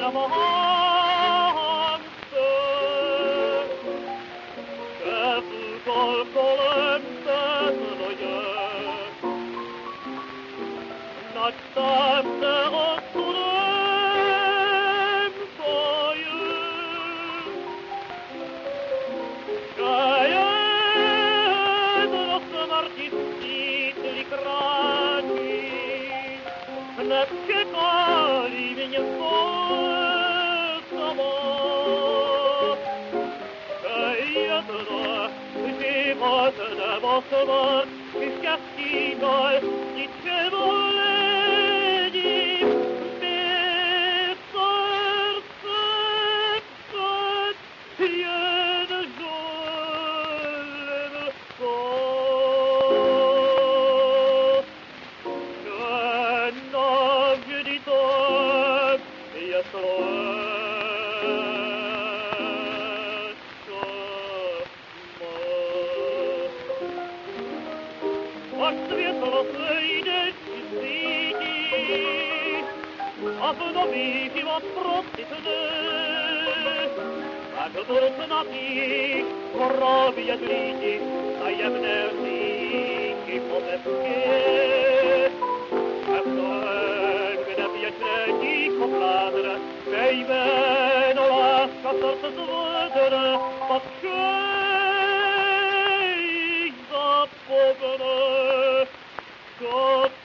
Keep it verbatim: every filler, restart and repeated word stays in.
amante, que tu dolente doje, następne odcudem twoje, że jedno smrti ściśli kraci, wnet czekali mnie w samot, że jedno żywot nebo smrt, i šťastí moj, ničemu není, mé srdce před jen žolem skot. Že navždy to je sloečko moc. Až světlo sejde svítí, a v nový život procitne, tak burcnatých chorobě zlíti tajemné říky pozeské. A v tom, kde věčné ticho vládne, tvé jméno láska srdce zvedne, pak všej zapomeне, co